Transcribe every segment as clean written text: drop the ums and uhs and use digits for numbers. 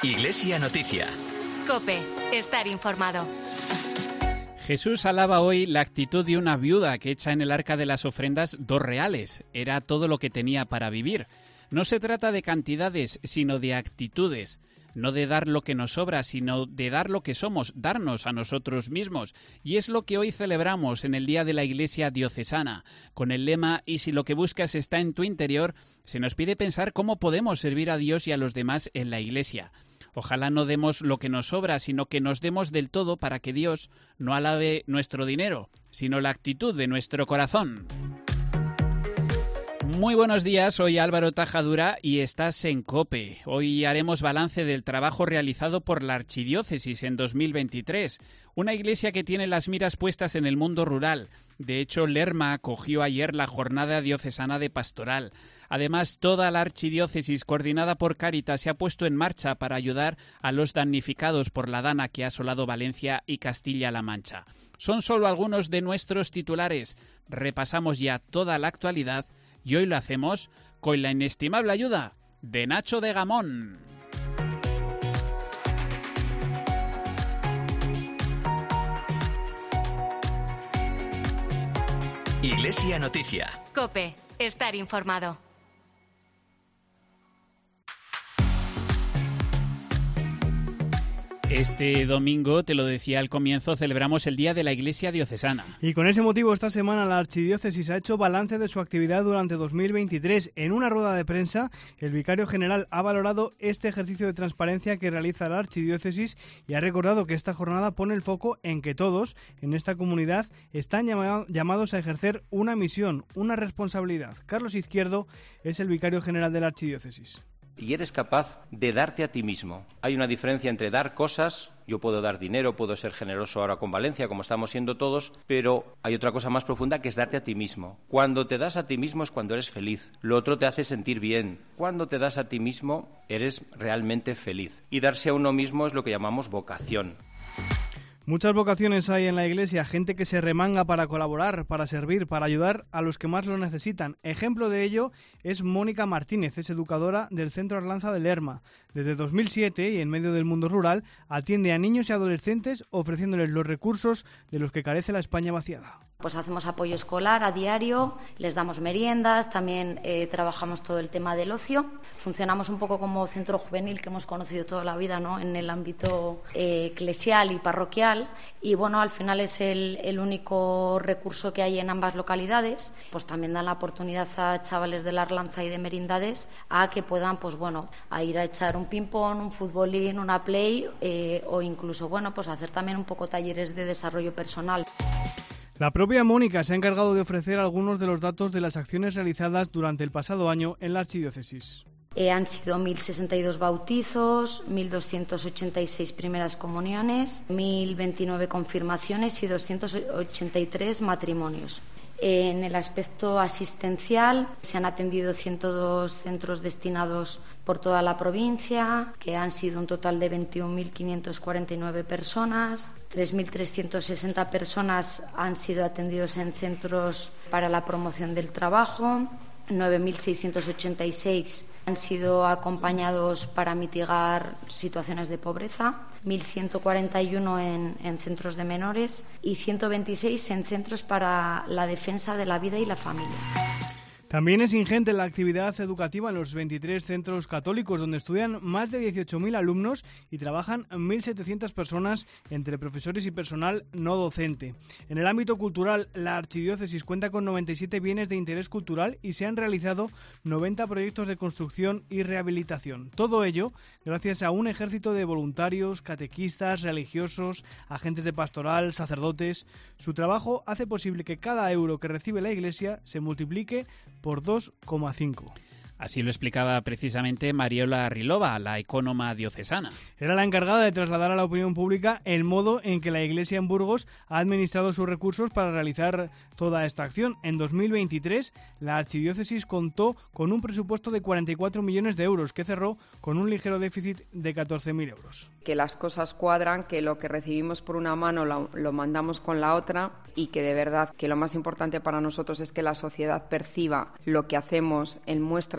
Iglesia Noticia. COPE. Estar informado. Jesús alaba hoy la actitud de una viuda que echa en el arca de las ofrendas 2 reales. Era todo lo que tenía para vivir. No se trata de cantidades, sino de actitudes. No de dar lo que nos sobra, sino de dar lo que somos, darnos a nosotros mismos. Y es lo que hoy celebramos en el Día de la Iglesia Diocesana. Con el lema «Y si lo que buscas está en tu interior», se nos pide pensar cómo podemos servir a Dios y a los demás en la Iglesia. Ojalá no demos lo que nos sobra, sino que nos demos del todo para que Dios no alabe nuestro dinero, sino la actitud de nuestro corazón. Muy buenos días, soy Álvaro Tajadura y estás en COPE. Hoy haremos balance del trabajo realizado por la Archidiócesis en 2023, una iglesia que tiene las miras puestas en el mundo rural. De hecho, Lerma acogió ayer la Jornada Diocesana de Pastoral. Además, toda la Archidiócesis, coordinada por Cáritas, se ha puesto en marcha para ayudar a los damnificados por la dana que ha asolado Valencia y Castilla-La Mancha. Son solo algunos de nuestros titulares. Repasamos ya toda la actualidad y hoy lo hacemos con la inestimable ayuda de Nacho de Gamón. Iglesia Noticia. COPE. Estar informado. Este domingo, te lo decía al comienzo, celebramos el Día de la Iglesia Diocesana. Y con ese motivo, esta semana la Archidiócesis ha hecho balance de su actividad durante 2023. En una rueda de prensa, el vicario general ha valorado este ejercicio de transparencia que realiza la Archidiócesis y ha recordado que esta jornada pone el foco en que todos, en esta comunidad, están llamados a ejercer una misión, una responsabilidad. Carlos Izquierdo es el vicario general de la Archidiócesis. Y eres capaz de darte a ti mismo. Hay una diferencia entre dar cosas, yo puedo dar dinero, puedo ser generoso ahora con Valencia, como estamos siendo todos, pero hay otra cosa más profunda que es darte a ti mismo. Cuando te das a ti mismo es cuando eres feliz. Lo otro te hace sentir bien. Cuando te das a ti mismo eres realmente feliz. Y darse a uno mismo es lo que llamamos vocación. Muchas vocaciones hay en la Iglesia, gente que se remanga para colaborar, para servir, para ayudar a los que más lo necesitan. Ejemplo de ello es Mónica Martínez, es educadora del Centro Arlanza de Lerma. Desde 2007 y en medio del mundo rural atiende a niños y adolescentes ofreciéndoles los recursos de los que carece la España vaciada. Pues hacemos apoyo escolar a diario, les damos meriendas, también trabajamos todo el tema del ocio. Funcionamos un poco como centro juvenil que hemos conocido toda la vida, ¿no?, en el ámbito eclesial y parroquial. Y bueno, al final es el único recurso que hay en ambas localidades. Pues también dan la oportunidad a chavales de la Arlanza y de Merindades a que puedan, pues bueno, a ir a echar un ping-pong, un futbolín, una play o incluso, bueno, pues hacer también un poco talleres de desarrollo personal. La propia Mónica se ha encargado de ofrecer algunos de los datos de las acciones realizadas durante el pasado año en la Archidiócesis. Han sido 1.062 bautizos, 1.286 primeras comuniones, 1.029 confirmaciones y 283 matrimonios. En el aspecto asistencial se han atendido 102 centros destinados por toda la provincia, que han sido un total de 21.549 personas. 3.360 personas han sido atendidos en centros para la promoción del trabajo. 9.686 han sido acompañados para mitigar situaciones de pobreza, 1.141 en centros de menores y 126 en centros para la defensa de la vida y la familia. También es ingente la actividad educativa en los 23 centros católicos, donde estudian más de 18.000 alumnos y trabajan 1.700 personas entre profesores y personal no docente. En el ámbito cultural, la Archidiócesis cuenta con 97 bienes de interés cultural y se han realizado 90 proyectos de construcción y rehabilitación. Todo ello gracias a un ejército de voluntarios, catequistas, religiosos, agentes de pastoral, sacerdotes. Su trabajo hace posible que cada euro que recibe la Iglesia se multiplique por 2,5. Así lo explicaba precisamente Mariola Rilova, la ecónoma diocesana. Era la encargada de trasladar a la opinión pública el modo en que la Iglesia en Burgos ha administrado sus recursos para realizar toda esta acción. En 2023, la Archidiócesis contó con un presupuesto de 44 millones de euros, que cerró con un ligero déficit de 14.000 euros. Que las cosas cuadran, que lo que recibimos por una mano lo mandamos con la otra y que de verdad que lo más importante para nosotros es que la sociedad perciba lo que hacemos en muestras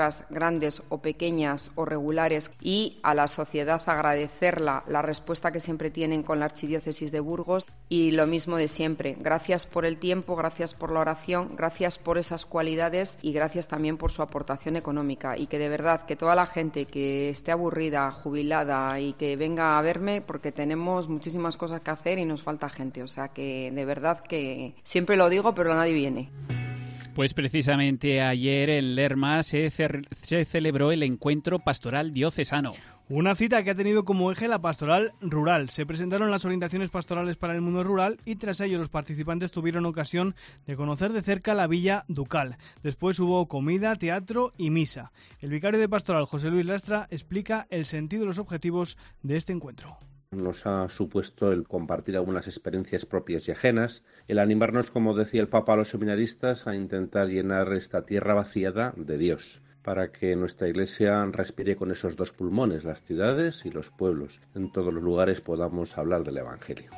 empresas grandes o pequeñas o regulares, y a la sociedad agradecerla la respuesta que siempre tienen con la Archidiócesis de Burgos. Y lo mismo de siempre, gracias por el tiempo, gracias por la oración, gracias por esas cualidades y gracias también por su aportación económica, y que de verdad que toda la gente que esté aburrida, jubilada y que venga a verme, porque tenemos muchísimas cosas que hacer y nos falta gente, o sea que de verdad que siempre lo digo pero nadie viene. Pues precisamente ayer en Lerma se celebró el Encuentro Pastoral Diocesano. Una cita que ha tenido como eje la pastoral rural. Se presentaron las orientaciones pastorales para el mundo rural y tras ello los participantes tuvieron ocasión de conocer de cerca la Villa Ducal. Después hubo comida, teatro y misa. El vicario de pastoral, José Luis Lastra, explica el sentido y los objetivos de este encuentro. Nos ha supuesto el compartir algunas experiencias propias y ajenas, el animarnos, como decía el Papa, a los seminaristas a intentar llenar esta tierra vaciada de Dios, para que nuestra Iglesia respire con esos dos pulmones, las ciudades y los pueblos. En todos los lugares podamos hablar del Evangelio.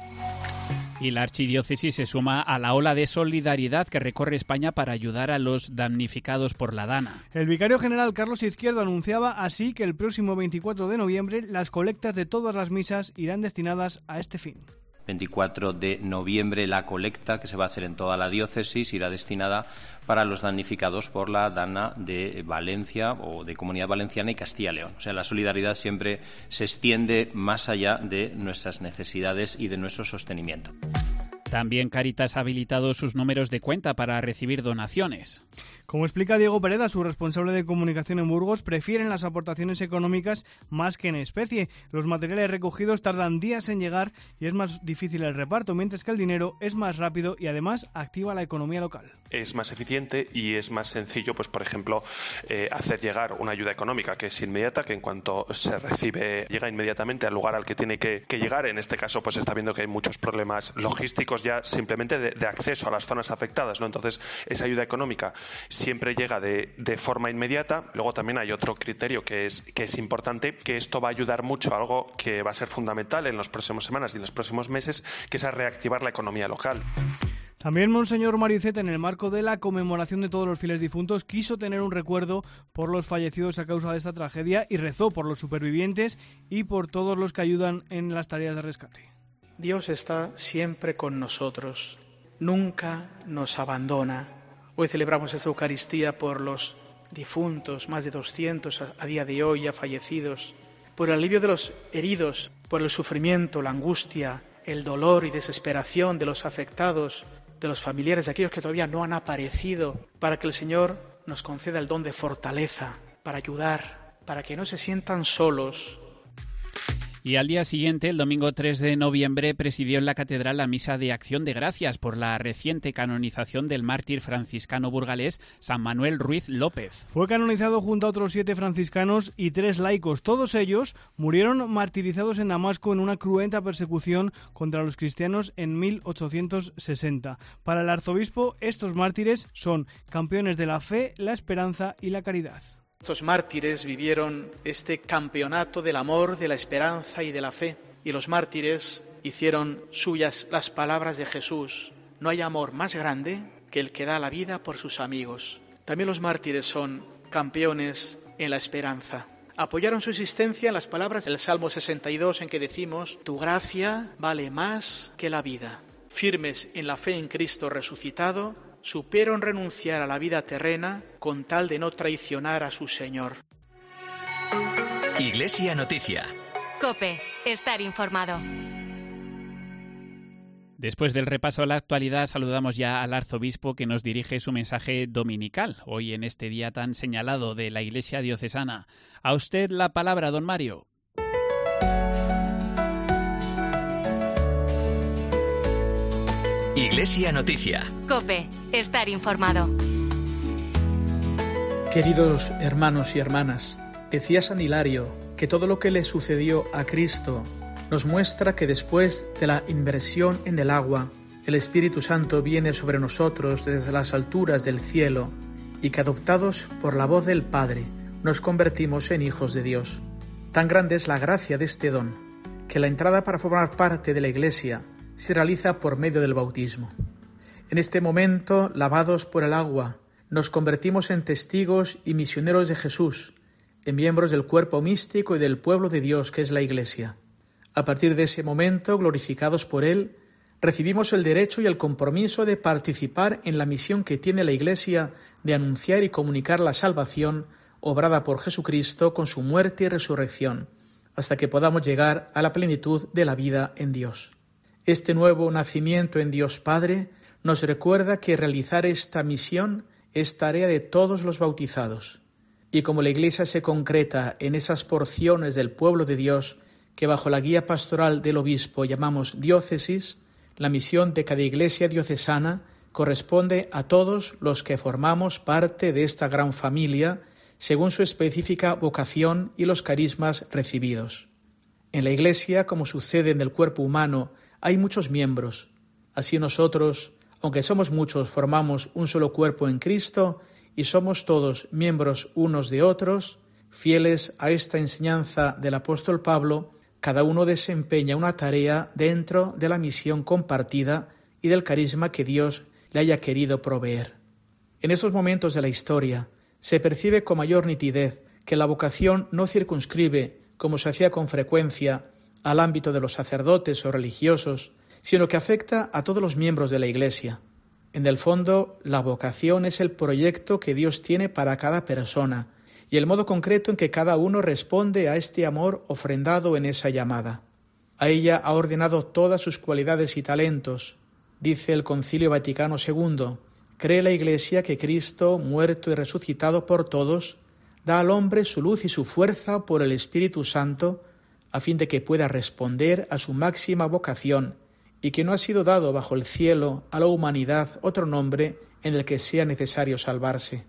Y la Archidiócesis se suma a la ola de solidaridad que recorre España para ayudar a los damnificados por la Dana. El vicario general Carlos Izquierdo anunciaba así que el próximo 24 de noviembre las colectas de todas las misas irán destinadas a este fin. 24 de noviembre la colecta que se va a hacer en toda la diócesis irá destinada para los damnificados por la Dana de Valencia o de Comunidad Valenciana y Castilla y León. O sea, la solidaridad siempre se extiende más allá de nuestras necesidades y de nuestro sostenimiento. También Cáritas ha habilitado sus números de cuenta para recibir donaciones. Como explica Diego Pereda, su responsable de comunicación en Burgos, prefieren las aportaciones económicas más que en especie. Los materiales recogidos tardan días en llegar y es más difícil el reparto, mientras que el dinero es más rápido y además activa la economía local. Es más eficiente y es más sencillo, pues por ejemplo, hacer llegar una ayuda económica que es inmediata, que en cuanto se recibe llega inmediatamente al lugar al que tiene que llegar. En este caso, pues está viendo que hay muchos problemas logísticos ya simplemente de acceso a las zonas afectadas, ¿no? Entonces, esa ayuda económica siempre llega de forma inmediata. Luego también hay otro criterio que es importante, que esto va a ayudar mucho a algo que va a ser fundamental en las próximas semanas y en los próximos meses, que es a reactivar la economía local. También Monseñor Mario Iceta, en el marco de la conmemoración de todos los fieles difuntos, quiso tener un recuerdo por los fallecidos a causa de esta tragedia y rezó por los supervivientes y por todos los que ayudan en las tareas de rescate. Dios está siempre con nosotros, nunca nos abandona. Hoy celebramos esta Eucaristía por los difuntos, más de 200 a día de hoy ya fallecidos, por el alivio de los heridos, por el sufrimiento, la angustia, el dolor y desesperación de los afectados, de los familiares, de aquellos que todavía no han aparecido, para que el Señor nos conceda el don de fortaleza, para ayudar, para que no se sientan solos. Y al día siguiente, el domingo 3 de noviembre, presidió en la catedral la misa de Acción de Gracias por la reciente canonización del mártir franciscano burgalés San Manuel Ruiz López. Fue canonizado junto a otros 7 franciscanos y 3 laicos. Todos ellos murieron martirizados en Damasco en una cruenta persecución contra los cristianos en 1860. Para el arzobispo, estos mártires son campeones de la fe, la esperanza y la caridad. Estos mártires vivieron este campeonato del amor, de la esperanza y de la fe. Y los mártires hicieron suyas las palabras de Jesús. No hay amor más grande que el que da la vida por sus amigos. También los mártires son campeones en la esperanza. Apoyaron su existencia en las palabras del Salmo 62 en que decimos: tu gracia vale más que la vida. Firmes en la fe en Cristo resucitado, supieron renunciar a la vida terrena con tal de no traicionar a su Señor. Iglesia Noticia. COPE. Estar informado. Después del repaso a la actualidad, saludamos ya al arzobispo que nos dirige su mensaje dominical, hoy en este día tan señalado de la Iglesia diocesana. A usted la palabra, don Mario. Iglesia Noticia. COPE. Estar informado. Queridos hermanos y hermanas, decía San Hilario que todo lo que le sucedió a Cristo nos muestra que después de la inmersión en el agua, el Espíritu Santo viene sobre nosotros desde las alturas del cielo y que adoptados por la voz del Padre nos convertimos en hijos de Dios. Tan grande es la gracia de este don, que la entrada para formar parte de la Iglesia se realiza por medio del bautismo. En este momento, lavados por el agua, nos convertimos en testigos y misioneros de Jesús, en miembros del cuerpo místico y del pueblo de Dios que es la Iglesia. A partir de ese momento, glorificados por Él, recibimos el derecho y el compromiso de participar en la misión que tiene la Iglesia de anunciar y comunicar la salvación obrada por Jesucristo con su muerte y resurrección, hasta que podamos llegar a la plenitud de la vida en Dios. Este nuevo nacimiento en Dios Padre nos recuerda que realizar esta misión es tarea de todos los bautizados. Y como la Iglesia se concreta en esas porciones del pueblo de Dios que bajo la guía pastoral del obispo llamamos diócesis, la misión de cada iglesia diocesana corresponde a todos los que formamos parte de esta gran familia según su específica vocación y los carismas recibidos. En la Iglesia, como sucede en el cuerpo humano, hay muchos miembros. Así nosotros, aunque somos muchos, formamos un solo cuerpo en Cristo y somos todos miembros unos de otros, fieles a esta enseñanza del apóstol Pablo. Cada uno desempeña una tarea dentro de la misión compartida y del carisma que Dios le haya querido proveer. En estos momentos de la historia se percibe con mayor nitidez que la vocación no circunscribe, como se hacía con frecuencia, al ámbito de los sacerdotes o religiosos, sino que afecta a todos los miembros de la Iglesia. En el fondo, la vocación es el proyecto que Dios tiene para cada persona, y el modo concreto en que cada uno responde a este amor ofrendado en esa llamada. A ella ha ordenado todas sus cualidades y talentos. Dice el Concilio Vaticano II, cree la Iglesia que Cristo, muerto y resucitado por todos, da al hombre su luz y su fuerza por el Espíritu Santo, a fin de que pueda responder a su máxima vocación, y que no ha sido dado bajo el cielo a la humanidad otro nombre en el que sea necesario salvarse.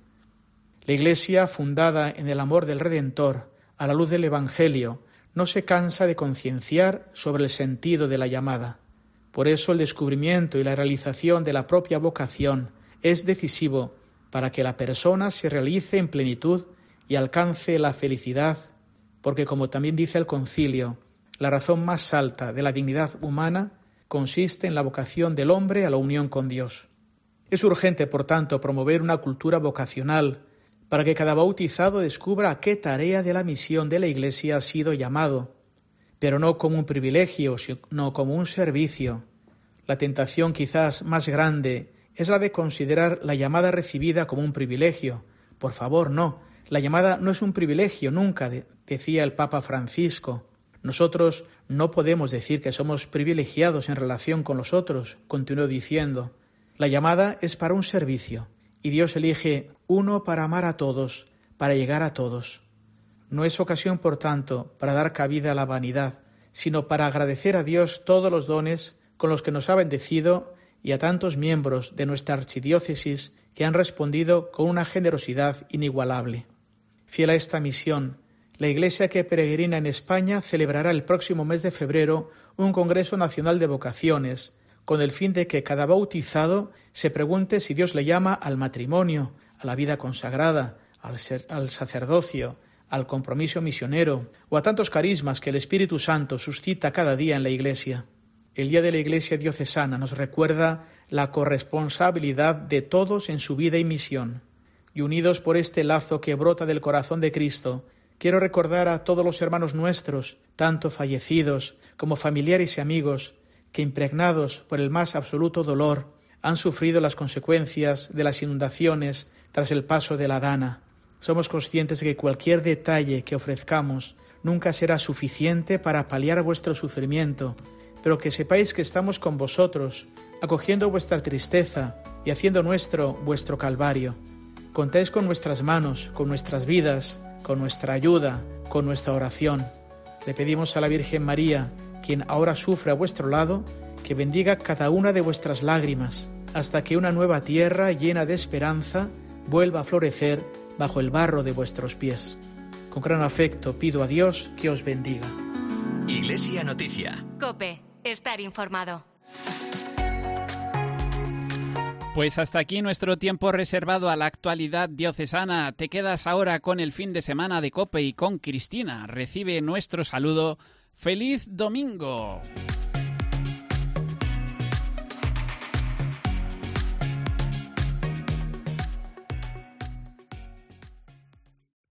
La Iglesia, fundada en el amor del Redentor, a la luz del Evangelio, no se cansa de concienciar sobre el sentido de la llamada. Por eso el descubrimiento y la realización de la propia vocación es decisivo para que la persona se realice en plenitud y alcance la felicidad, porque como también dice el Concilio, la razón más alta de la dignidad humana consiste en la vocación del hombre a la unión con Dios. Es urgente, por tanto, promover una cultura vocacional para que cada bautizado descubra a qué tarea de la misión de la Iglesia ha sido llamado, pero no como un privilegio, sino como un servicio. La tentación quizás más grande es la de considerar la llamada recibida como un privilegio. Por favor, no. La llamada no es un privilegio nunca, decía el Papa Francisco. Nosotros no podemos decir que somos privilegiados en relación con los otros, continuó diciendo. La llamada es para un servicio, y Dios elige uno para amar a todos, para llegar a todos. No es ocasión, por tanto, para dar cabida a la vanidad, sino para agradecer a Dios todos los dones con los que nos ha bendecido y a tantos miembros de nuestra archidiócesis que han respondido con una generosidad inigualable. Fiel a esta misión, la Iglesia que peregrina en España celebrará el próximo mes de febrero un Congreso Nacional de Vocaciones, con el fin de que cada bautizado se pregunte si Dios le llama al matrimonio, a la vida consagrada, al sacerdocio, al compromiso misionero o a tantos carismas que el Espíritu Santo suscita cada día en la Iglesia. El Día de la Iglesia Diocesana nos recuerda la corresponsabilidad de todos en su vida y misión. Y unidos por este lazo que brota del corazón de Cristo, quiero recordar a todos los hermanos nuestros, tanto fallecidos como familiares y amigos, que impregnados por el más absoluto dolor han sufrido las consecuencias de las inundaciones tras el paso de la Dana. Somos conscientes de que cualquier detalle que ofrezcamos nunca será suficiente para paliar vuestro sufrimiento, pero que sepáis que estamos con vosotros, acogiendo vuestra tristeza y haciendo nuestro vuestro calvario. Contáis con nuestras manos, con nuestras vidas, con nuestra ayuda, con nuestra oración. Le pedimos a la Virgen María, quien ahora sufre a vuestro lado, que bendiga cada una de vuestras lágrimas, hasta que una nueva tierra llena de esperanza vuelva a florecer bajo el barro de vuestros pies. Con gran afecto pido a Dios que os bendiga. Iglesia Noticia. COPE. Estar informado. Pues hasta aquí nuestro tiempo reservado a la actualidad diocesana. Te quedas ahora con el fin de semana de COPE y con Cristina. Recibe nuestro saludo. ¡Feliz domingo!